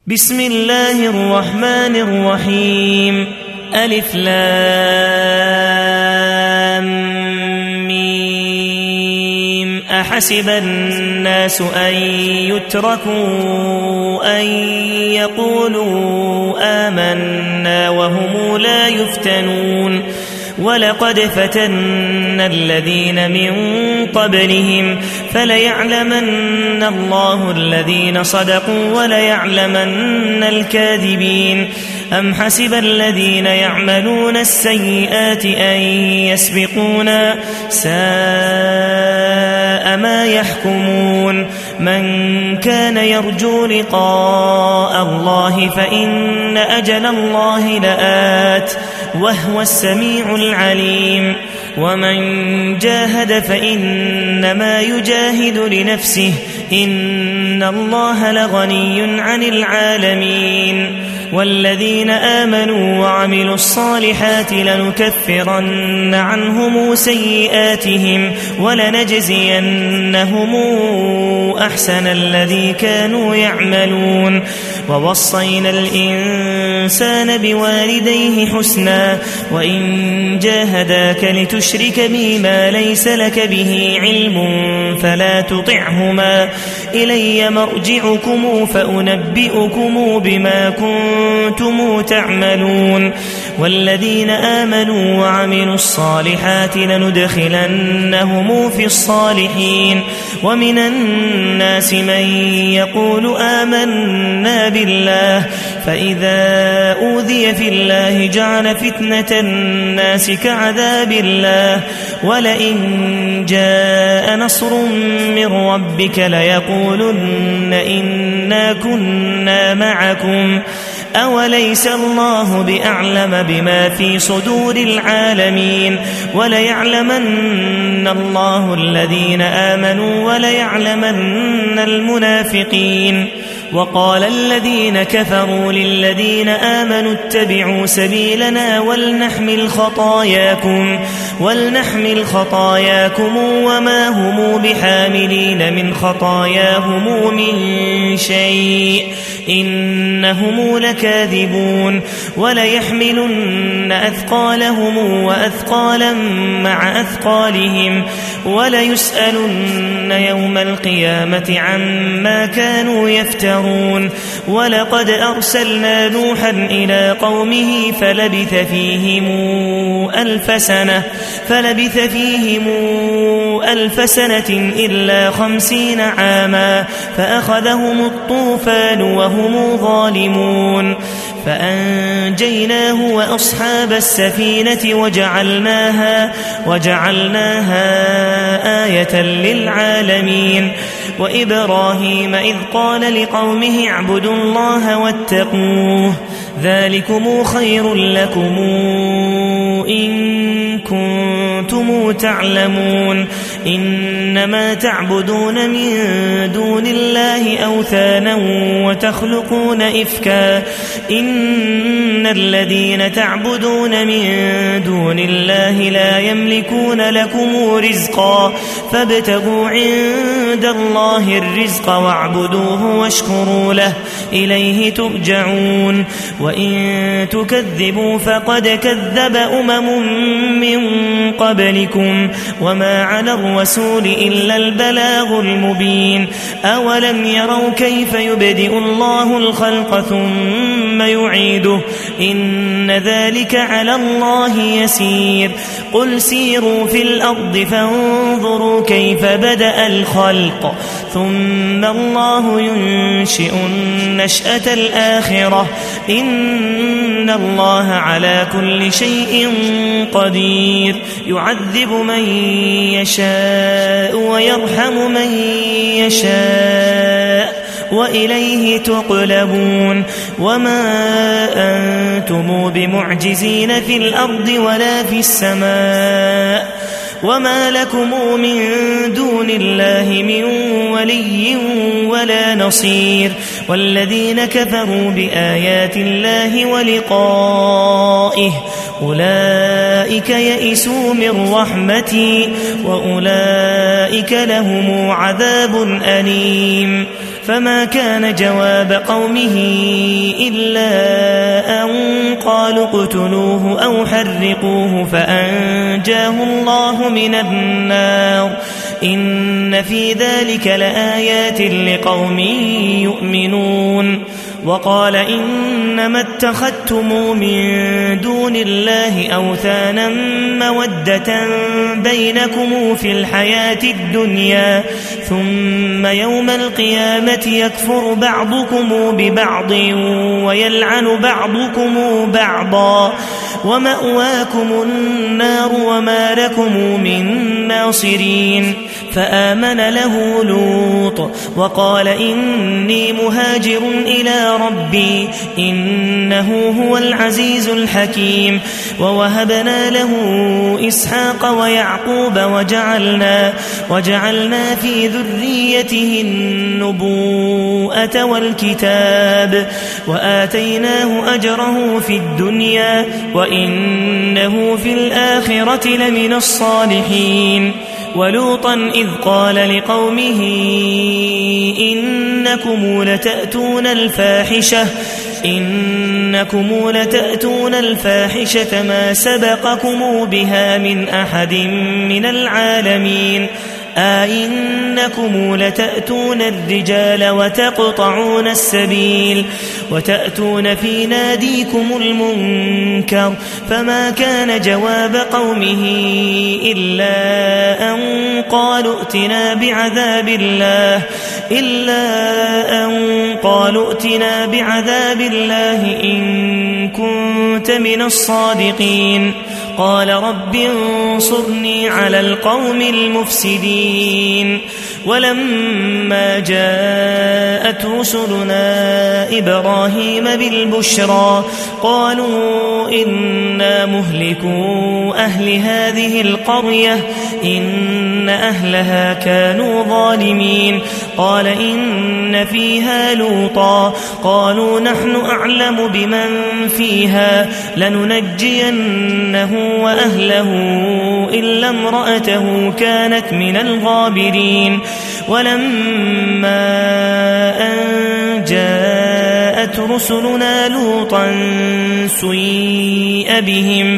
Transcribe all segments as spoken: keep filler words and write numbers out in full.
بسم الله الرحمن الرحيم. ألف لام ميم. أحسب الناس أن يتركوا أن يقولوا آمنا وهم لا يفتنون ولقد فتنا الذين من قبلهم فليعلمن الله الذين صدقوا وليعلمن الكاذبين. أم حسب الذين يعملون السيئات أن يسبقونا ساء ما يحكمون. من كان يرجو لقاء الله فإن أجل الله لآت وهو السميع العليم. ومن جاهد فإنما يجاهد لنفسه إن الله لغني عن العالمين. والذين آمنوا وعملوا الصالحات لنكفرن عنهم سيئاتهم ولنجزينهم أحسن الذي كانوا يعملون. ووصينا الإنسان بوالديه حسنا وإن جاهداك لتشرك بي ما ليس لك به علم فلا تطعهما إلي مرجعكم فأنبئكم بما كنتم تعملون. والذين آمنوا وعملوا الصالحات لندخلنهم في الصالحين. ومن الناس من يقول آمنا بالله فإذا أوذي في الله جعل فتنة الناس كعذاب الله ولئن جاء نصر من ربك ليقولن إنا كنا معكم أوليس الله بأعلم بما في صدور العالمين. وليعلمن الله الذين آمنوا وليعلمن المنافقين. وقال الذين كفروا للذين آمنوا اتبعوا سبيلنا ولنحمل خطاياكم ولنحمل خطاياكم وما هم بحاملين من خطاياهم من شيء إنهم لكاذبون. وليحملن أثقالهم وأثقالا مع أثقالهم وليسألن يوم القيامة عما كانوا يفترون. ولقد أرسلنا نوحا إلى قومه فلبث فيهم ألف سنة فلبث فيهم ألف سنة إلا خمسين عاما فأخذهم الطوفان وهم ظالمون فأنجيناه وأصحاب السفينة وجعلناها وجعلناها آية للعالمين. وإبراهيم إذ قال لقومه اعبدوا الله واتقوه ذلكم خير لكم إن كنتم تعلمون. إنما تعبدون من دون الله أوثانا وتخلقون إفكا إن الذين تعبدون من دون الله لا يملكون لكم رزقا فابتغوا عند الله الرزق واعبدوه واشكروا له إليه ترجعون. وإن تكذبوا فقد كذب أمم من قبلكم وما على الرسول إلا البلاغ المبين. أولم يروا كيف يبدئ الله الخلق ثم يعيده إن ذلك على الله يسير. قل سيروا في الأرض فانظروا كيف بدأ الخلق ثم الله ينشئ النشأة الآخرة إن الله على كل شيء قدير. يعذب من يشاء ويرحم من يشاء وإليه تقلبون. وما أنتم بمعجزين في الأرض ولا في السماء وما لكم من دون الله من ولي ولا نصير. والذين كفروا بآيات الله ولقائه أولئك يئسوا من رحمتي وأولئك لهم عذاب أليم. فما كان جواب قومه إلا أن قالوا اقتلوه أو حرقوه فأنجاه الله من النار إن في ذلك لآيات لقوم يؤمنون. وقال إنما اتخذتم من دون الله أوثانا مودة بينكم في الحياة الدنيا ثم يوم القيامة يكفر بعضكم ببعض ويلعن بعضكم بعضا ومأواكم النار وما لكم من ناصرين. فآمن له لوط وقال إني مهاجر إلى ربي إنه هو العزيز الحكيم. ووهبنا له إسحاق ويعقوب وجعلنا, وجعلنا في ذريته النبوءة والكتاب وآتيناه أجره في الدنيا وإنه في الآخرة لمن الصالحين. ولوطا إذ قال لقومه إنكم لتأتون الفاحشة إنكم لتأتون الفاحشة ما سبقكم بها من أحد من العالمين أئنكم لتأتون الرجال وتقطعون السبيل وتأتون في ناديكم المنكر. فما كان جواب قومه إلا أن قالوا ائتنا بعذاب الله إلا أن قالوا ائتنا بعذاب الله إن كنت من الصادقين. قال رب انصرني على القوم المفسدين. ولما جاءت رسلنا إبراهيم بالبشرى قالوا إنا مهلكو أهل هذه القرية إن أهلها كانوا ظالمين. قال إن فيها لوطا قالوا نحن أعلم بمن فيها لننجينه وأهله إلا امرأته كانت من الغابرين. ولما أن جاءت رسلنا لوطا سيئ بهم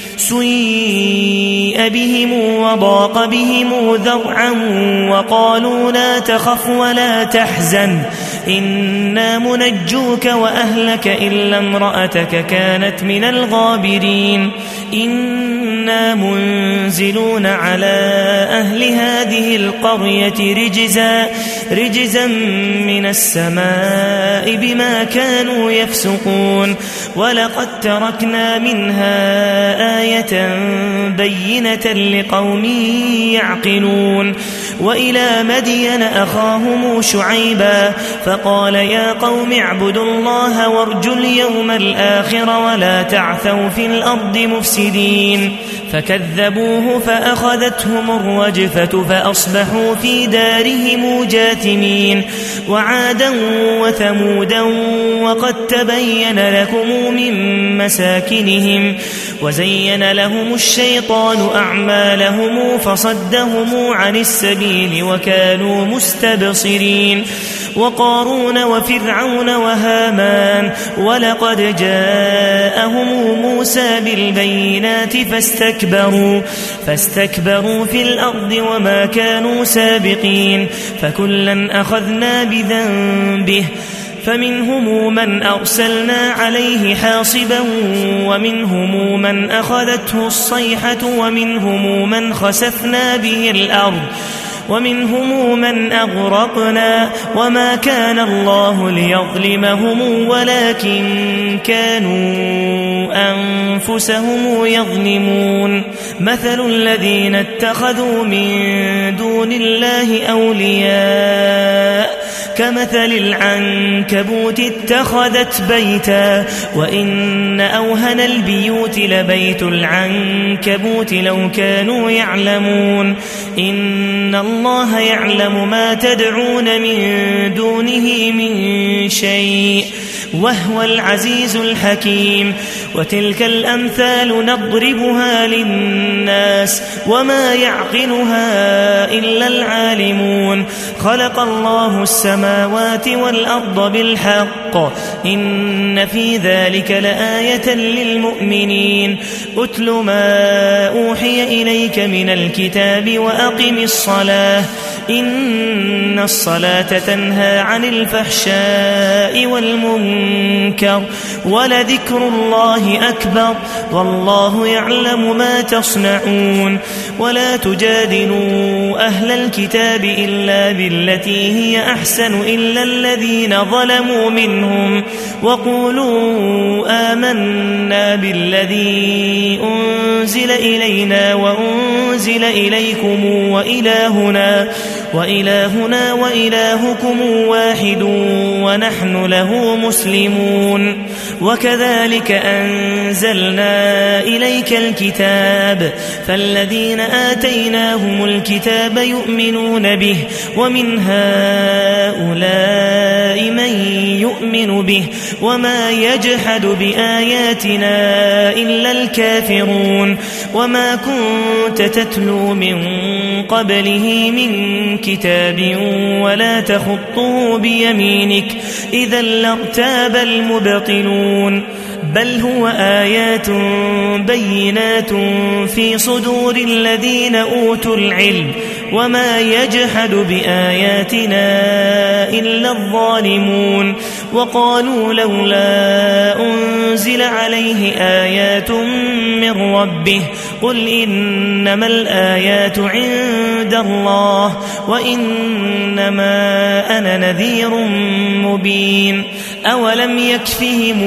سيئ بهم وضاق بهم ذرعا وقالوا لا تخف ولا تحزن إنا منجوك وأهلك إلا امرأتك كانت من الغابرين. إنا منزلون على أهل هذه القرية رجزا, رجزا من السماء بما كانوا يفسقون. ولقد تركنا منها آية بينة لقوم يعقلون. وإلى مدين أخاهم شعيبا فقال يا قوم اعبدوا الله وارجوا اليوم الآخر ولا تعثوا في الأرض مفسدين. فكذبوه فأخذتهم الرجفة فأصبحوا في دارهم جاثمين. وعادا وثمودا وقد تبين لكم من مساكنهم وزين لهم الشيطان أعمالهم فصدهم عن السبيل وكانوا مستبصرين. وقارون وفرعون وهامان ولقد جاءهم موسى بالبينات فاستكبروا, فاستكبروا في الأرض وما كانوا سابقين. فكلا أخذنا بذنبه فمنهم من أرسلنا عليه حاصبا ومنهم من أخذته الصيحة ومنهم من خسفنا به الأرض ومنهم من أغرقنا وما كان الله ليظلمهم ولكن كانوا أنفسهم يظلمون. مثل الذين اتخذوا من دون الله أولياء كمثل العنكبوت اتخذت بيتا وإن أوهن البيوت لبيت العنكبوت لو كانوا يعلمون. إن الله يعلم ما تدعون من دونه من شيء وهو العزيز الحكيم. وتلك الأمثال نضربها للناس وما يعقلها إلا العالمون. خلق الله السماوات والأرض بالحق إن في ذلك لآية للمؤمنين. أتل ما أوحي إليك من الكتاب وأقم الصلاة إن الصلاة تنهى عن الفحشاء والمنكر ولذكر الله أكبر والله يعلم ما تصنعون. ولا تجادلوا أهل الكتاب إلا بالتي هي أحسن إلا الذين ظلموا منهم وقولوا آمنا بالذي أنزل إلينا وأنزل إليكم وإلهنا وإلهنا وإلهكم واحد ونحن له مسلمون. وكذلك أنزلنا إليك الكتاب فالذين آتيناهم الكتاب يؤمنون به ومن هؤلاء من يؤمن به وما يجحد بآياتنا إلا الكافرون. وما كنت تتلو من قبله من كتاب ولا تخطه بيمينك إذا لارتاب المبطلون. بل هو آيات بينات في صدور الذين أوتوا العلم وما يجحد بآياتنا إلا الظالمون. وقالوا لولا أنزل عليه آيات من ربه قل إنما الآيات عند الله وإنما أنا نذير مبين. أولم يكفهم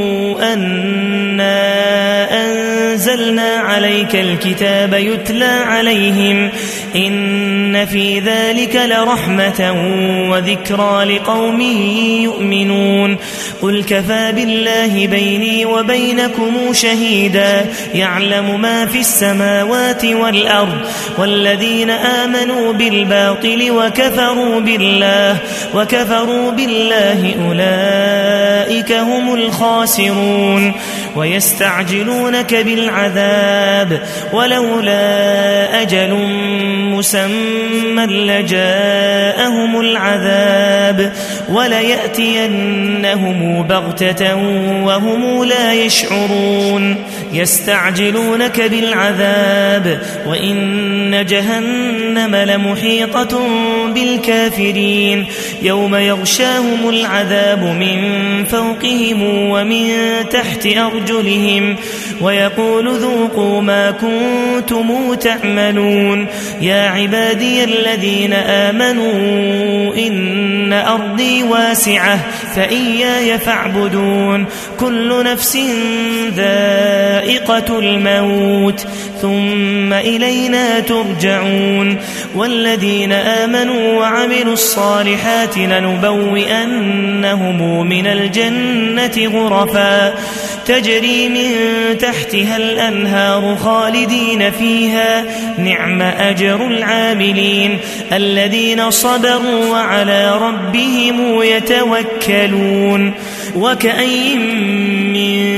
أنا أنزلنا عليك الكتاب يتلى عليهم إن في ذلك لرحمة وذكرى لقوم يؤمنون. قل كفى بالله بيني وبينكم شهيدا يعلم ما في السماوات والأرض والذين آمنوا بالباطل وكفروا بالله وكفروا بالله أولئك هم الخاسرون. ويستعجلونك بالعذاب ولولا أجل مسمى لجاءهم العذاب وليأتينهم بغتة وهم لا يشعرون. يستعجلونك بالعذاب وإن جهنم لمحيطة بالكافرين يوم يغشاهم العذاب من فوقهم ومن تحت أرجلهم ويقول ذوقوا ما كنتم تعملون. يا عبادي الذين آمنوا إن أرضي واسعة فإياي فاعبدون. كل نفس ذائقة الموت ثم إلينا ترجعون. والذين آمنوا وعملوا الصالحات لنبوئنهم من الجنة غرفا تجري من تحتها الأنهار خالدين فيها نعم أجر العاملين الذين صبروا وعلى ربهم يتوكلون. وكأي من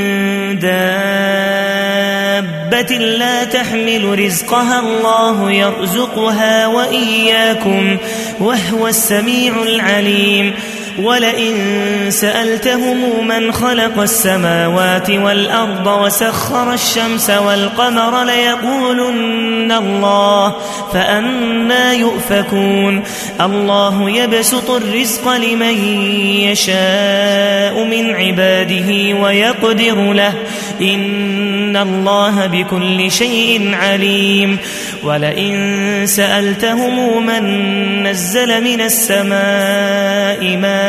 دابة لا تحمل رزقها الله يرزقها وإياكم وهو السميع العليم. ولئن سألتهم من خلق السماوات والأرض وسخر الشمس والقمر ليقولن الله فأنى يؤفكون. الله يبسط الرزق لمن يشاء من عباده ويقدر له إن الله بكل شيء عليم. ولئن سألتهم من نزل من السماء ماء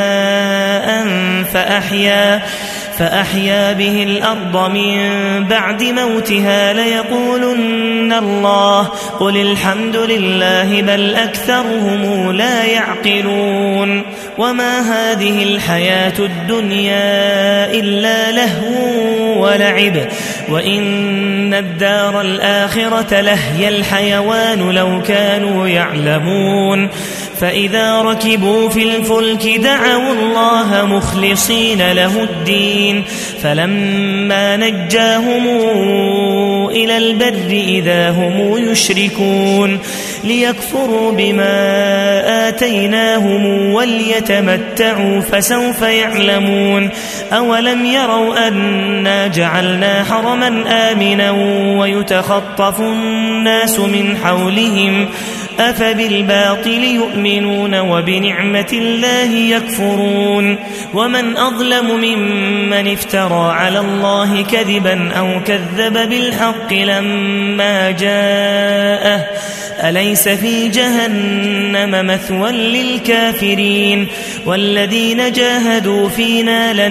فأحيا فأحيا به الأرض من بعد موتها ليقولن الله قل الحمد لله بل أكثرهم لا يعقلون. وما هذه الحياة الدنيا إلا لهو ولعب وإن الدار الآخرة لهي الحيوان لو كانوا يعلمون. فإذا ركبوا في الفلك دعوا الله مخلصين له الدين فلما نجاهم إلى البر إذا هم يشركون ليكفروا بما آتيناهم وليتمتعوا فسوف يعلمون أولم يروا أنا جعلنا حرما آمنا ويتخطف الناس من حولهم أفبالباطل يؤمنون وبنعمة الله يكفرون ومن أظلم ممن افترى على الله كذبا أو كذب بالحق لما جاءه أليس في جهنم مثوى للكافرين والذين جاهدوا فينا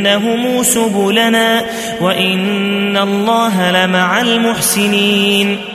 لنهدينهم سبلنا وإن الله لمع المحسنين